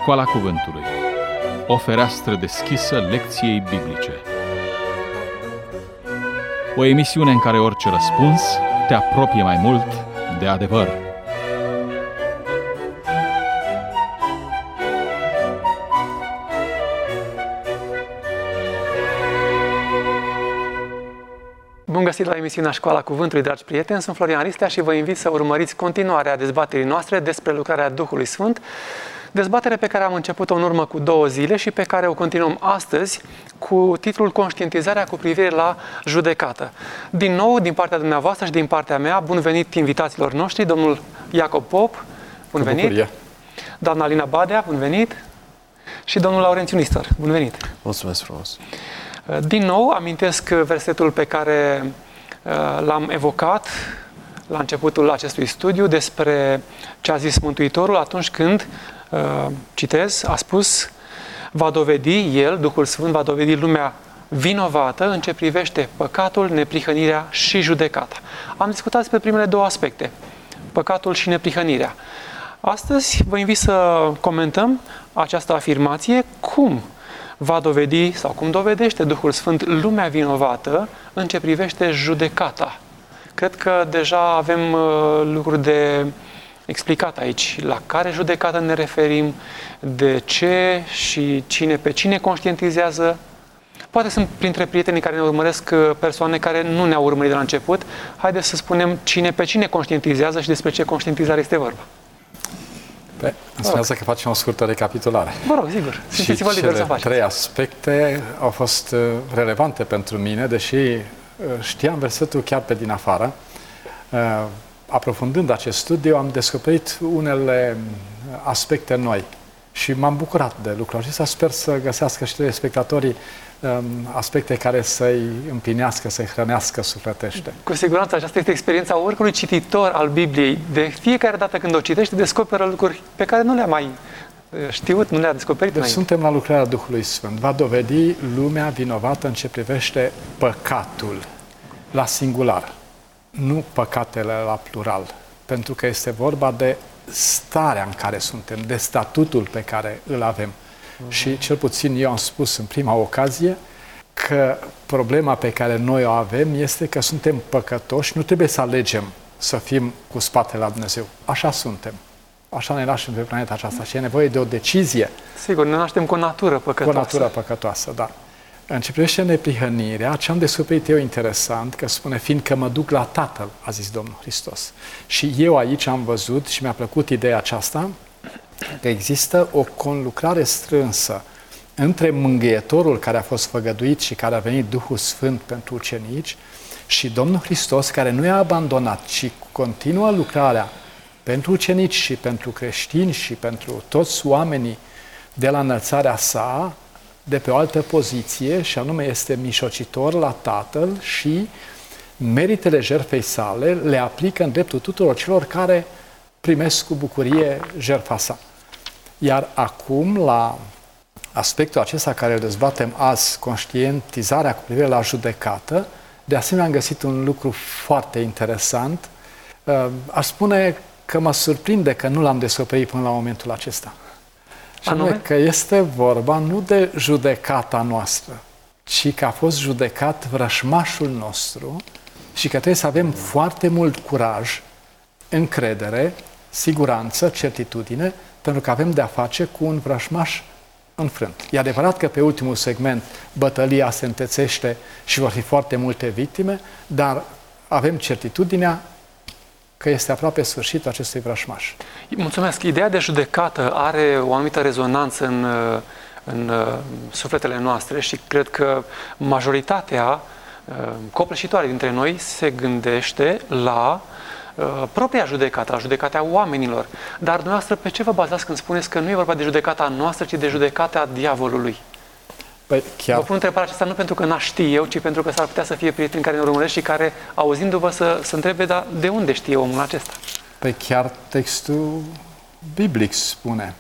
Școala Cuvântului. O fereastră deschisă lecției biblice. O emisiune în care orice răspuns te apropie mai mult de adevăr. Bun găsit la emisiunea Școala Cuvântului, dragi prieteni! Sunt Florian Ristea și vă invit să urmăriți continuarea dezbaterii noastre despre lucrarea Duhului Sfânt, dezbatere pe care am început-o în urmă cu 2 zile și pe care o continuăm astăzi cu titlul Conștientizarea cu privire la judecată. Din nou, din partea dumneavoastră și din partea mea, bun venit invitaților noștri, domnul Iacob Pop, bun venit! Bucurie. Doamna Alina Badea, bun venit! Și domnul Laurențiu Nistor, bun venit! Mulțumesc frumos! Din nou, amintesc versetul pe care l-am evocat la începutul acestui studiu despre ce a zis Mântuitorul atunci când, citez, a spus: va dovedi El, Duhul Sfânt, va dovedi lumea vinovată în ce privește păcatul, neprihănirea și judecata. Am discutat despre primele 2 aspecte, păcatul și neprihănirea. Astăzi vă invit să comentăm această afirmație, cum va dovedi sau cum dovedește Duhul Sfânt lumea vinovată în ce privește judecata. Cred că deja avem lucruri de explicat aici. La care judecată ne referim, de ce și pe cine conștientizează. Poate sunt printre prietenii care ne urmăresc persoane care nu ne-au urmărit de la început. Haideți să spunem pe cine conștientizează și despre ce conștientizare este vorba. Înseamnă că facem o scurtă recapitulare. Vă rog, sigur. Simțiți-vă liber să faceți. 3 aspecte au fost relevante pentru mine, deși știam versetul chiar pe din afară. Aprofundând acest studiu, am descoperit unele aspecte noi și m-am bucurat de lucrul acesta. Sper să găsească și telespectatorii aspecte care să-i împlinească, să-i hrănească sufletește. Cu siguranță, aceasta este experiența oricărui cititor al Bibliei. De fiecare dată când o citește, descoperă lucruri pe care nu le-a mai știut, nu le-a descoperit înainte. Suntem la lucrarea Duhului Sfânt. Va dovedi lumea vinovată în ce privește păcatul la singular, nu păcatele la plural, pentru că este vorba de starea în care suntem, de statutul pe care îl avem. Și cel puțin eu am spus în prima ocazie că problema pe care noi o avem este că suntem păcătoși, nu trebuie să alegem să fim cu spatele la Dumnezeu. Așa suntem. Așa ne naștem pe planeta aceasta și e nevoie de o decizie. Sigur, ne naștem cu o natură păcătoasă. Cu o natură păcătoasă, da. În ce privește neprihănirea, ce am descoperit eu interesant, că spune, fiindcă mă duc la Tatăl, a zis Domnul Hristos. Și eu aici am văzut și mi-a plăcut ideea aceasta, că există o conlucrare strânsă între Mângâietorul care a fost făgăduit și care a venit Duhul Sfânt pentru ucenici și Domnul Hristos, care nu i-a abandonat, ci continuă lucrarea pentru ucenici și pentru creștini și pentru toți oamenii de la înălțarea sa, de pe o altă poziție, și anume este mijlocitor la Tatăl și meritele jertfei sale le aplică în dreptul tuturor celor care primesc cu bucurie jertfa sa. Iar acum, la aspectul acesta care îl dezbatem azi, conștientizarea cu privire la judecată, de asemenea am găsit un lucru foarte interesant. Aș spune că mă surprinde că nu l-am descoperit până la momentul acesta. Și anume că este vorba nu de judecata noastră, ci că a fost judecat vrășmașul nostru și că trebuie să avem foarte mult curaj, încredere, siguranță, certitudine, pentru că avem de-a face cu un vrășmaș înfrânt. E adevărat că pe ultimul segment bătălia se întețește și vor fi foarte multe victime, dar avem certitudinea că este aproape sfârșitul acestui vrășmaș. Mulțumesc! Ideea de judecată are o anumită rezonanță în sufletele noastre și cred că majoritatea copleșitoare dintre noi se gândește la propria judecată, la judecata oamenilor. Dar dumneavoastră pe ce vă bazați când spuneți că nu e vorba de judecata noastră, ci de judecata diavolului? Păi chiar... Vă pun întrebarea aceasta nu pentru că n-aș ști eu, ci pentru că s-ar putea să fie prieteni care ne urmăresc și care, auzindu-vă, să întrebe, dar de unde știe omul acesta? Păi chiar textul biblic spune.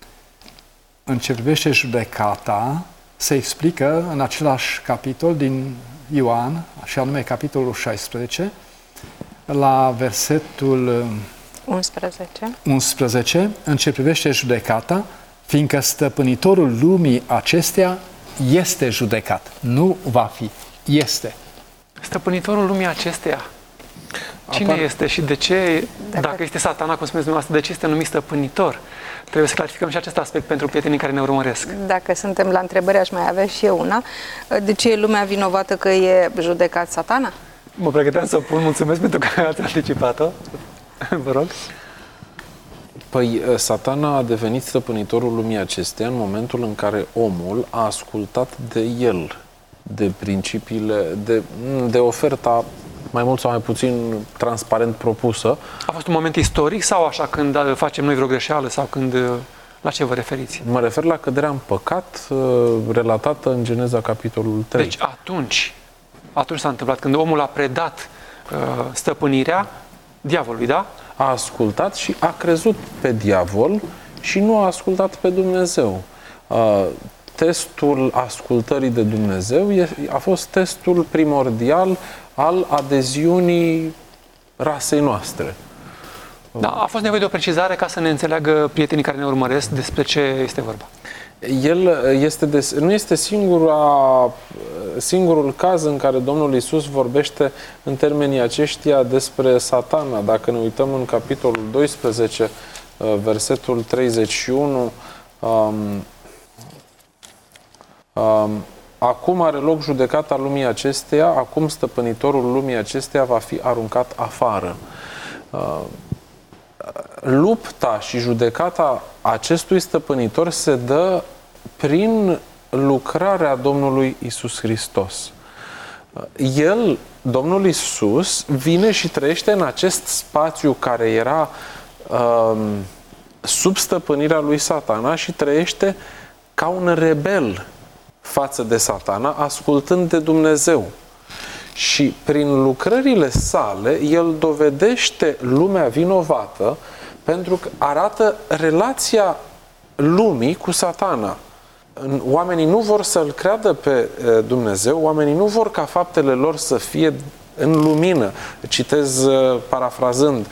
În ce privește judecata, se explică în același capitol din Ioan, și anume capitolul 16, la versetul 11, în ce privește judecata, Fiindcă stăpânitorul lumii acesteia este judecat. Nu va fi. Este. Stăpânitorul lumii acesteia. Cine este și de ce, dacă este Satana, cum spuneți dumneavoastră, de ce este numit stăpânitor? Trebuie să clarificăm și acest aspect pentru prietenii care ne urmăresc. Dacă suntem la întrebări, aș mai avea și eu una. De ce e lumea vinovată că e judecat Satana? Mă pregăteam să o pun, mulțumesc pentru că ați anticipat-o. Vă rog. Păi, Satana a devenit stăpânitorul lumii acesteia în momentul în care omul a ascultat de el, de principiile, de oferta mai mult sau mai puțin transparent propusă. A fost un moment istoric sau așa când facem noi vreo greșeală sau când... La ce vă referiți? Mă refer la căderea în păcat relatată în Geneza, capitolul 3. Deci atunci s-a întâmplat, când omul a predat stăpânirea diavolului, da? A ascultat și a crezut pe diavol și nu a ascultat pe Dumnezeu. Testul ascultării de Dumnezeu a fost testul primordial al adeziunii rasei noastre. Da, a fost nevoie de o precizare ca să ne înțeleagă prietenii care ne urmăresc despre ce este vorba. Nu este singurul caz în care Domnul Iisus vorbește în termenii aceștia despre Satana. Dacă ne uităm în capitolul 12, versetul 31, acum are loc judecata lumii acesteia, acum stăpânitorul lumii acesteia va fi aruncat afară. Lupta și judecata acestui stăpânitor se dă prin lucrarea Domnului Iisus Hristos. El, Domnul Iisus, vine și trăiește în acest spațiu care era sub stăpânirea lui Satana și trăiește ca un rebel față de Satana, ascultând de Dumnezeu. Și prin lucrările sale, el dovedește lumea vinovată pentru că arată relația lumii cu Satana. Oamenii nu vor să-L creadă pe Dumnezeu, oamenii nu vor ca faptele lor să fie în lumină. Citez parafrazând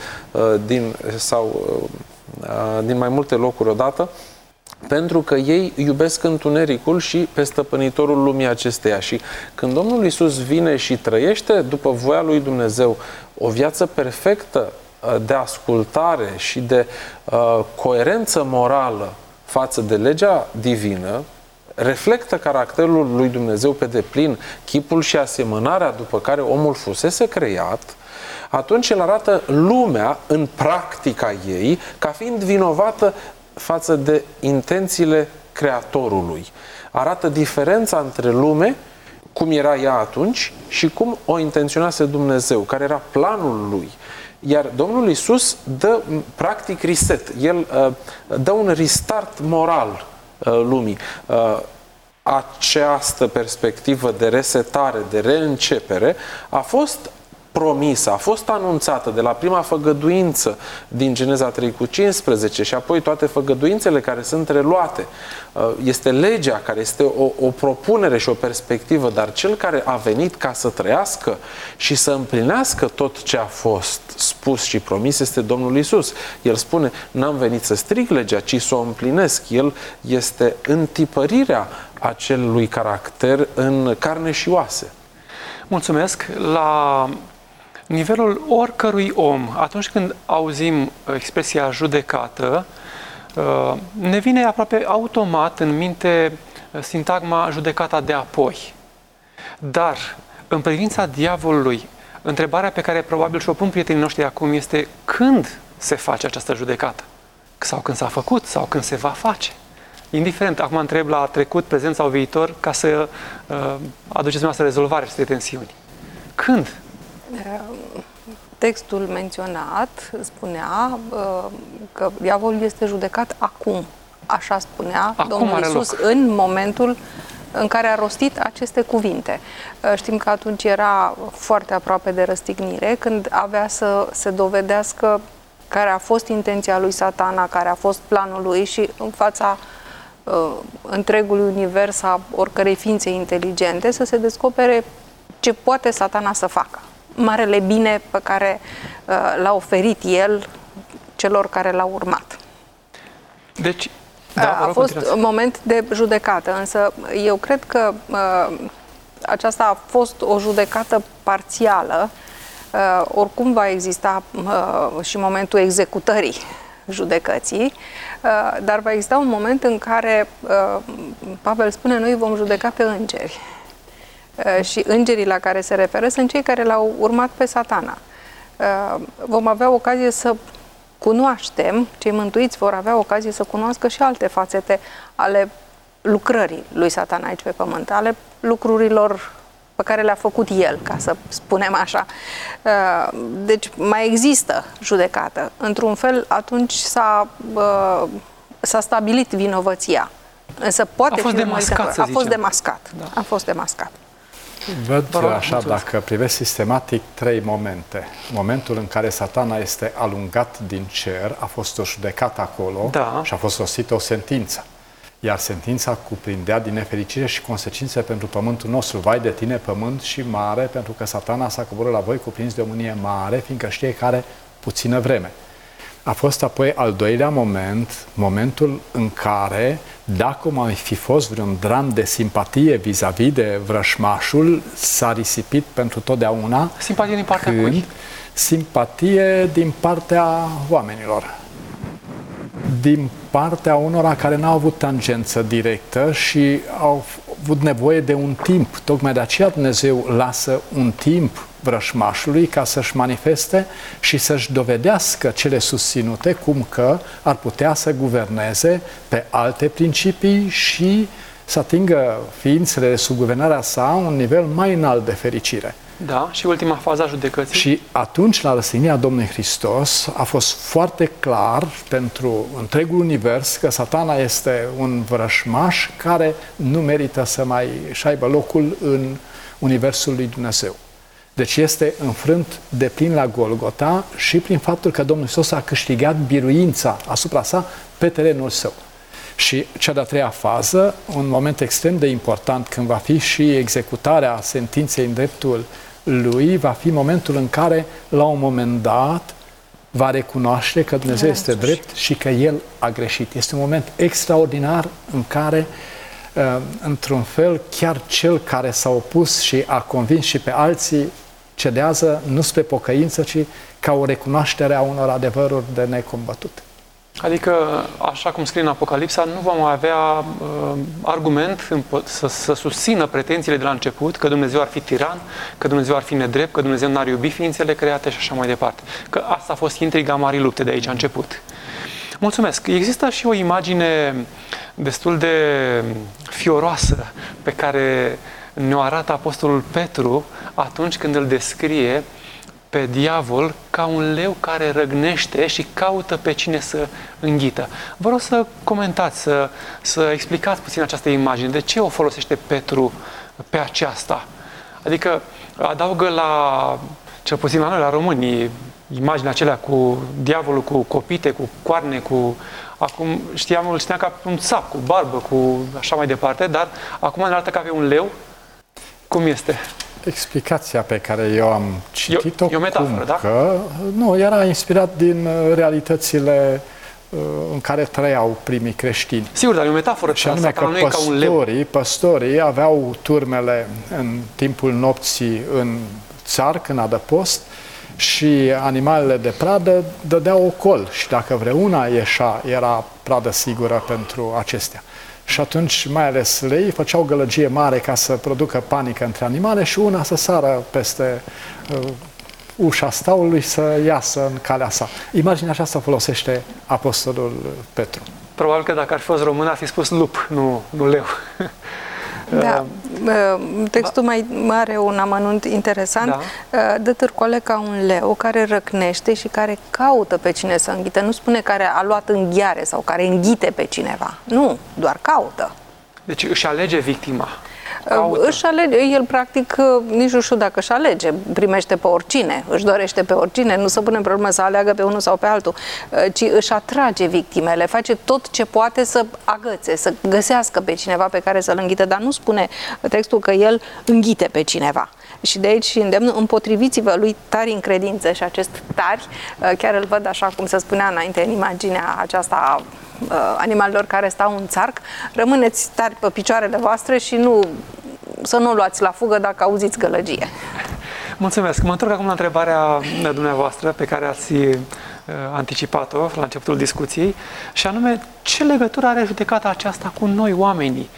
din mai multe locuri odată, pentru că ei iubesc întunericul și pe stăpânitorul lumii acesteia. Și când Domnul Iisus vine și trăiește după voia lui Dumnezeu o viață perfectă de ascultare și de coerență morală față de legea divină, reflectă caracterul lui Dumnezeu pe deplin, chipul și asemănarea după care omul fusese creat, atunci el arată lumea în practica ei ca fiind vinovată față de intențiile Creatorului. Arată diferența între lume, cum era ea atunci, și cum o intenționase Dumnezeu, care era planul lui. Iar Domnul Iisus dă, practic, reset. El dă un restart moral lumii. Această perspectivă de resetare, de reîncepere, a fost promisă, a fost anunțată de la prima făgăduință din Geneza 3:15 și apoi toate făgăduințele care sunt reluate. Este legea care este o propunere și o perspectivă, dar cel care a venit ca să trăiască și să împlinească tot ce a fost spus și promis este Domnul Iisus. El spune, n-am venit să stric legea, ci să o împlinesc. El este întipărirea acelui caracter în carne și oase. Mulțumesc. La nivelul oricărui om, atunci când auzim expresia judecată, ne vine aproape automat în minte sintagma judecata de apoi. Dar, în privința diavolului, întrebarea pe care probabil și-o pun prietenii noștri acum este când se face această judecată? Sau când s-a făcut? Sau când se va face? Indiferent, acum întreb la trecut, prezent sau viitor, ca să aduceți dumneavoastră rezolvarea acestei tensiuni. Când? Textul menționat spunea că diavolul este judecat acum. Așa spunea Domnul Iisus în momentul în care a rostit aceste cuvinte. Știm că atunci era foarte aproape de răstignire, când avea să se dovedească care a fost intenția lui Satana, care a fost planul lui și în fața întregului univers, a oricărei ființe inteligente, să se descopere ce poate Satana să facă. Marele bine pe care l-a oferit el celor care l-au urmat. Deci, A fost un moment de judecată, însă eu cred că aceasta a fost o judecată parțială. Oricum va exista și momentul executării judecății, dar va exista un moment în care Pavel spune: noi vom judeca pe îngeri. Și îngerii la care se referă sunt cei care l-au urmat pe Satana. Vom avea ocazie să cunoaștem, cei mântuiți vor avea ocazie să cunoască și alte fațete ale lucrării lui Satana aici pe pământ, ale lucrurilor pe care le-a făcut el, ca să spunem așa. Deci mai există judecată. Într-un fel, atunci s-a stabilit vinovăția. Însă poate a fost demascat, să a fost demascat. Da. A fost demascat. Văd așa, dacă privesc sistematic, 3 momente. Momentul în care Satana este alungat din cer, a fost o judecată acolo, da, și a fost rosită o sentință. Iar sentința cuprindea din nefericire și consecințe pentru pământul nostru. Vai de tine, pământ și mare, pentru că Satana s-a coborât la voi cuprins de o mânie mare, fiindcă știe că are puțină vreme. A fost apoi al doilea moment, momentul în care, dacă mai fi fost vreun dram de simpatie vis-a-vis de vrășmașul, s-a risipit pentru totdeauna. Simpatie din partea cui? Simpatie din partea oamenilor. Din partea unora care n-au avut tangență directă și au avut nevoie de un timp. Tocmai de aceea Dumnezeu lasă un timp vrășmașului ca să-și manifeste și să-și dovedească cele susținute, cum că ar putea să guverneze pe alte principii și să atingă ființele de sub guvernarea sa un nivel mai înalt de fericire. Da, și ultima fază a judecății. Și atunci, la răstignirea Domnului Hristos, a fost foarte clar pentru întregul univers că Satana este un vrășmaș care nu merită să mai își aibă locul în universul lui Dumnezeu. Deci este înfrânt de plin la Golgota și prin faptul că Domnul Hristos a câștigat biruința asupra sa pe terenul său. Și cea de-a treia fază, un moment extrem de important, când va fi și executarea sentinței în dreptul lui, va fi momentul în care, la un moment dat, va recunoaște că Dumnezeu este drept și că El a greșit. Este un moment extraordinar în care, într-un fel, chiar cel care s-a opus și a convins și pe alții cedează nu spre pocăință, ci ca o recunoaștere a unor adevăruri de necombătut. Adică, așa cum scrie în Apocalipsa, nu vom avea argument să susțină pretențiile de la început că Dumnezeu ar fi tiran, că Dumnezeu ar fi nedrept, că Dumnezeu n-ar iubi ființele create și așa mai departe. Că asta a fost intriga marii lupte de aici a început. Mulțumesc! Există și o imagine destul de fioroasă pe care ne-o arată Apostolul Petru atunci când îl descrie pe diavol ca un leu care răgnește și caută pe cine să înghită. Vă rog să comentați, să explicați puțin această imagine. De ce o folosește Petru pe aceasta? Adică adaugă la, cel puțin la noi, la români, imaginea acelea cu diavolul cu copite, cu coarne, cu... Acum știam ca pe un țap, cu barbă, cu așa mai departe, dar acum ne arată ca pe un leu. Cum este? Explicația pe care eu am citit-o, e o metaforă, da? Că nu, era inspirat din realitățile în care trăiau primii creștini. Sigur, dar e o metaforă. Și anume că păstorii aveau turmele în timpul nopții în țar, în adăpost, și animalele de pradă dădeau ocol și dacă vreuna ieșea, era pradă sigură pentru acestea. Și atunci, mai ales lei, făceau gălăgie mare ca să producă panică între animale și una să sară peste ușa staului să iasă în calea sa. Imaginea aceasta folosește Apostolul Petru. Probabil că dacă ar fi fost român, ar fi spus lup, nu leu. Da, textul mai are un amănunt interesant. Da. Dă târcoale ca un leu care răcnește și care caută pe cine să înghită. Nu spune care a luat înghiare sau care înghite pe cineva. Nu, doar caută. Deci își alege victima. Își alege, el practic nici nu știu dacă își alege, primește pe oricine, își dorește pe oricine, nu se pune problema să aleagă pe unul sau pe altul, ci își atrage victimele, face tot ce poate să agățe, să găsească pe cineva pe care să-l înghită, dar nu spune textul că el înghite pe cineva. Și de aici îndemn, împotriviți-vă lui tari în credință, și acest tari, chiar îl văd așa cum se spunea înainte în imaginea aceasta animalelor care stau în țarc. Rămâneți tari pe picioarele voastre și să nu luați la fugă dacă auziți gălăgie. Mulțumesc. Mă întorc acum la întrebarea dumneavoastră pe care ați anticipat-o la începutul discuției, și anume, ce legătură are judecata aceasta cu noi, oamenii?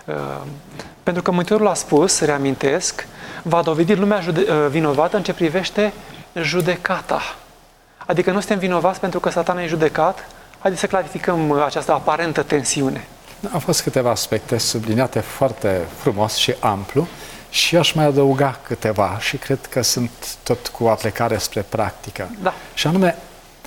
Pentru că Mântuitorul a spus, reamintesc, va dovedi lumea vinovată în ce privește judecata. Adică nu suntem vinovați pentru că Satana e judecat. Haideți să clarificăm această aparentă tensiune. Au fost câteva aspecte subliniate foarte frumos și amplu și aș mai adăuga câteva și cred că sunt tot cu aplicare spre practică. Da. Și anume,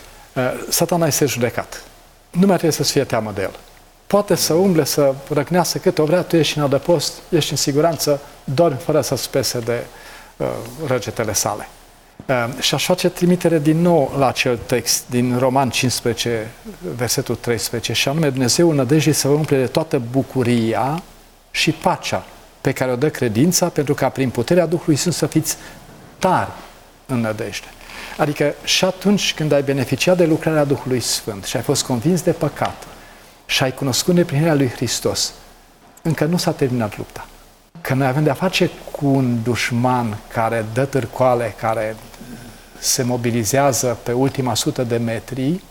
Satana este judecat. Nu mai trebuie să-ți fie teamă de el. Poate să umble, să răcnească cât o vrea, tu ești în adăpost, ești în siguranță, dormi fără să-ți pese de răgetele sale. Și aș face trimitere din nou la acel text din Roman 15, versetul 13, și anume, Dumnezeu în nădejdii să vă umple de toată bucuria și pacea pe care o dă credința, pentru ca prin puterea Duhului Sfânt să fiți tari în nădejde. Adică și atunci când ai beneficiat de lucrarea Duhului Sfânt și ai fost convins de păcat și ai cunoscut neprihănirea lui Hristos, încă nu s-a terminat lupta. Că noi avem de-a face cu un dușman care dă târcoale, care se mobilizează pe ultima 100 de metri,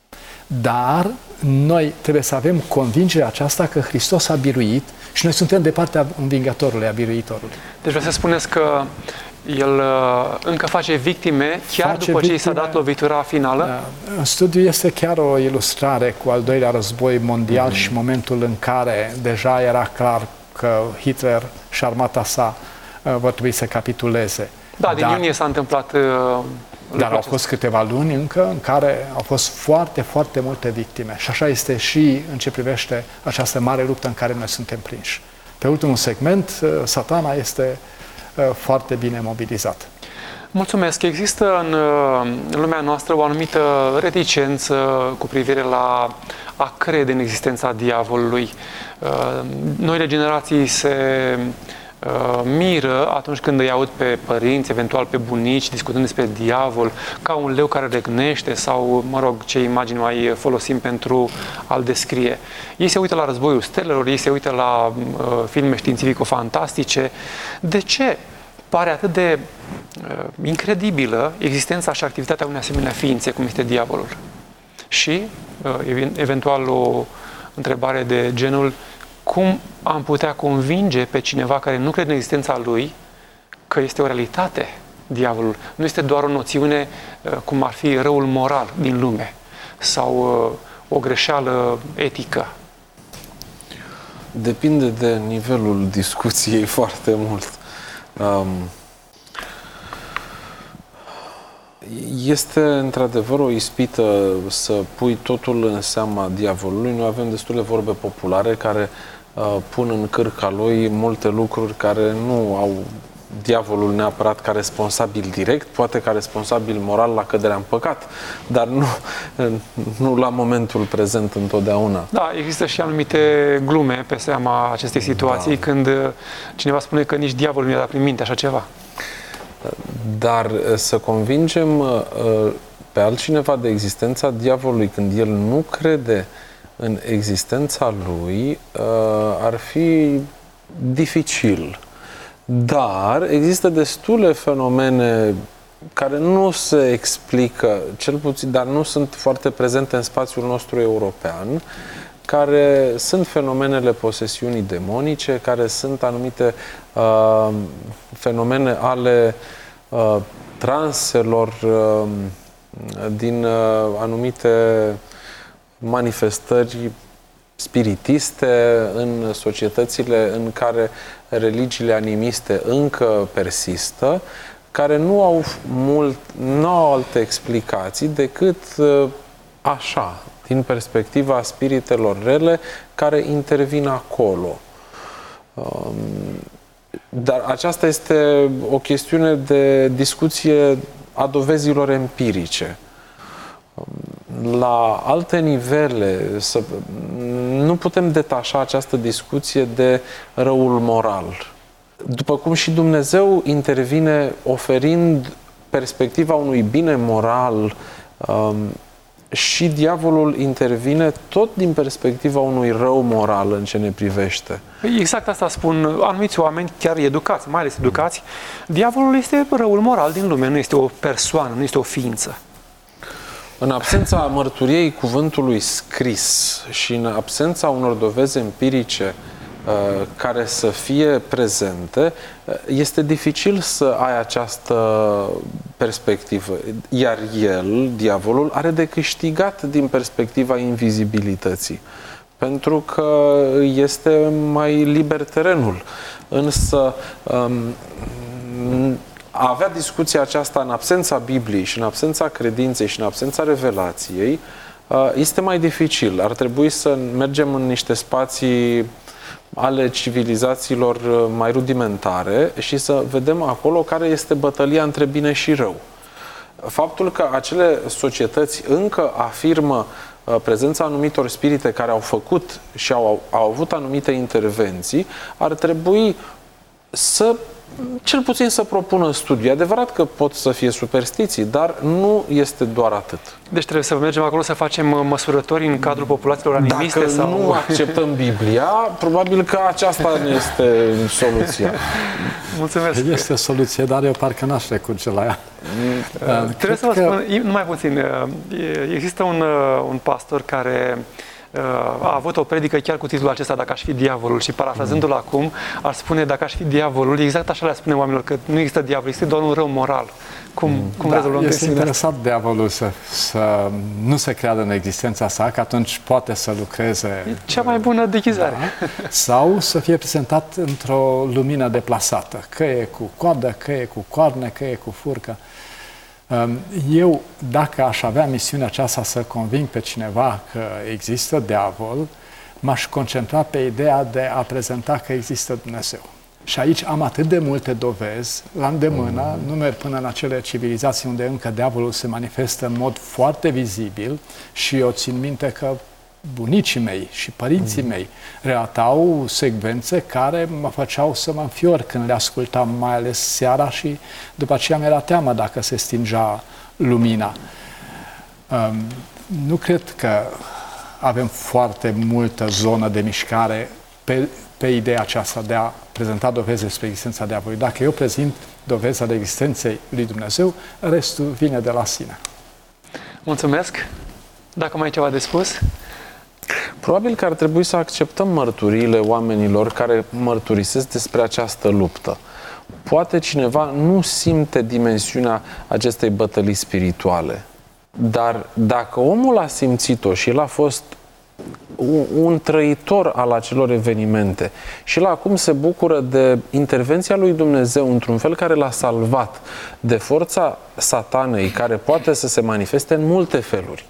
dar noi trebuie să avem convingerea aceasta că Hristos a biruit și noi suntem de partea învingătorului, a biruitorului. Deci vreau să spuneți că el încă face victime chiar după ce i s-a dat lovitura finală? În studiu este chiar o ilustrare cu al doilea război mondial și momentul în care deja era clar că Hitler și armata sa vor trebui să capituleze. Da, din iunie s-a întâmplat dar au fost câteva luni încă în care au fost foarte, foarte multe victime. Și așa este și în ce privește această mare luptă în care noi suntem prinși. Pe ultimul segment, Satana este foarte bine mobilizat. Mulțumesc. Există în lumea noastră o anumită reticență cu privire la a crede în existența diavolului. Noile generații se miră atunci când îi aud pe părinți, eventual pe bunici, discutând despre diavol, ca un leu care răgnește sau, mă rog, ce imagini mai folosim pentru a-l descrie. Ei se uită la Războiul Stelelor, ei se uită la filme științifico-fantastice. De ce pare atât de incredibilă existența și activitatea unei asemenea ființe, cum este diavolul? Și, eventual, o întrebare de genul: cum am putea convinge pe cineva care nu crede în existența lui că este o realitate, diavolul? Nu este doar o noțiune cum ar fi răul moral din lume sau o greșeală etică. Depinde de nivelul discuției foarte mult. Este într-adevăr o ispită să pui totul în seama diavolului. Noi avem destule vorbe populare care pun în cârca lui multe lucruri care nu au diavolul neapărat ca responsabil direct, poate ca responsabil moral la căderea în păcat, dar nu la momentul prezent întotdeauna. Da, există și anumite glume pe seama acestei situații, când cineva spune că nici diavolul nu i-a dat prin minte așa ceva. Dar să convingem pe altcineva de existența diavolului când el nu crede în existența lui, ar fi dificil. Dar există destule fenomene care nu se explică, cel puțin, dar nu sunt foarte prezente în spațiul nostru european, care sunt fenomenele posesiunii demonice, care sunt anumite fenomene ale transelor din anumite manifestări spiritiste în societățile în care religiile animiste încă persistă, care nu au alte explicații decât așa, din perspectiva spiritelor rele care intervin acolo. Dar aceasta este o chestiune de discuție a dovezilor empirice. La alte nivele, nu putem detașa această discuție de răul moral. După cum și Dumnezeu intervine oferind perspectiva unui bine moral și diavolul intervine tot din perspectiva unui rău moral în ce ne privește. Exact asta spun anumiți oameni, chiar educați, mai ales educați. Diavolul este răul moral din lume, nu este o persoană, nu este o ființă. În absența mărturiei cuvântului scris și în absența unor dovezi empirice care să fie prezente, este dificil să ai această perspectivă. Iar el, diavolul, are de câștigat din perspectiva invizibilității. Pentru că este mai liber terenul. Însă a avea discuția aceasta în absența Bibliei și în absența credinței și în absența revelației este mai dificil. Ar trebui să mergem în niște spații ale civilizațiilor mai rudimentare și să vedem acolo care este bătălia între bine și rău. Faptul că acele societăți încă afirmă prezența anumitor spirite care au făcut și au avut anumite intervenții, ar trebui să, cel puțin să propună studii. E adevărat că pot să fie superstiții, dar nu este doar atât. Deci trebuie să mergem acolo să facem măsurători în cadrul populațiilor animiste? Dacă sau nu acceptăm Biblia, probabil că aceasta nu este soluția. Mulțumesc. Este o soluție, dar eu parcă n-aș recurge la ea. Trebuie să vă spun, numai puțin, există un pastor care a avut o predică chiar cu titlul acesta, Dacă aș fi diavolul, și parafrazându-l acum, ar spune, dacă aș fi diavolul, exact așa le spune oamenilor, că nu există diavol, există doar un rău moral. Cum rezolvăm este interesat diavolul să nu se creadă în existența sa, că atunci poate să lucreze. E cea mai bună deghizare. Da? Sau să fie prezentat într-o lumină deplasată, că e cu coadă, că e cu coarne, că e cu furcă. Eu, dacă aș avea misiunea aceasta să conving pe cineva că există diavol, m-aș concentra pe ideea de a prezenta că există Dumnezeu. Și aici am atât de multe dovezi la îndemână, nu merg până în acele civilizații unde încă diavolul se manifestă în mod foarte vizibil și eu țin minte că bunicii mei și părinții mei relatau secvențe care mă făceau să mă înfior când le ascultam, mai ales seara, și după aceea mi-era teamă dacă se stingea lumina. Nu cred că avem foarte multă zonă de mișcare pe ideea aceasta de a prezenta dovezi despre existența diavolului. Dacă eu prezint dovezi ale existenței lui Dumnezeu, restul vine de la sine. Mulțumesc. Dacă mai ai ceva de spus? Probabil că ar trebui să acceptăm mărturiile oamenilor care mărturisesc despre această luptă. Poate cineva nu simte dimensiunea acestei bătălii spirituale, dar dacă omul a simțit-o și el a fost un trăitor al acelor evenimente și el acum se bucură de intervenția lui Dumnezeu într-un fel care l-a salvat de forța satanei, care poate să se manifeste în multe feluri,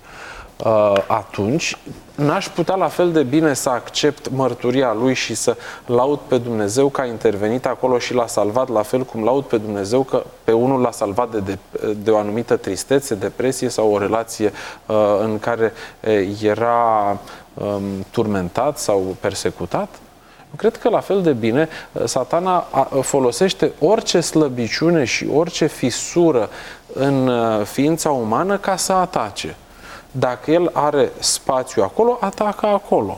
atunci n-aș putea la fel de bine să accept mărturia lui și să laud pe Dumnezeu că a intervenit acolo și l-a salvat, la fel cum laud pe Dumnezeu că pe unul l-a salvat de o anumită tristețe, depresie sau o relație în care era turmentat sau persecutat. Cred că la fel de bine Satana folosește orice slăbiciune și orice fisură în ființa umană ca să atace. Dacă el are spațiu acolo, atacă acolo.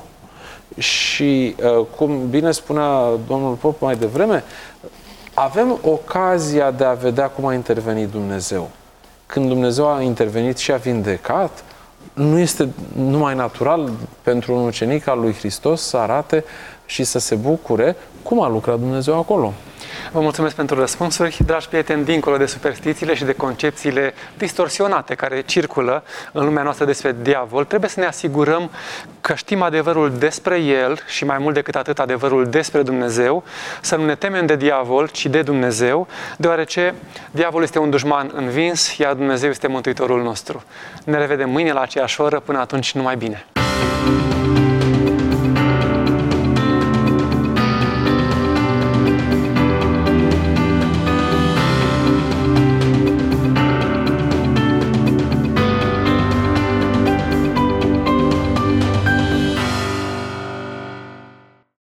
Și, cum bine spunea domnul Pop mai devreme, avem ocazia de a vedea cum a intervenit Dumnezeu. Când Dumnezeu a intervenit și a vindecat, nu este numai natural pentru un ucenic al lui Hristos să arate și să se bucure cum a lucrat Dumnezeu acolo. Vă mulțumesc pentru răspunsuri. Dragi prieteni, dincolo de superstițiile și de concepțiile distorsionate care circulă în lumea noastră despre diavol, trebuie să ne asigurăm că știm adevărul despre el și mai mult decât atât adevărul despre Dumnezeu, să nu ne temem de diavol, ci de Dumnezeu, deoarece diavolul este un dușman învins, iar Dumnezeu este Mântuitorul nostru. Ne revedem mâine la aceeași oră, până atunci numai bine!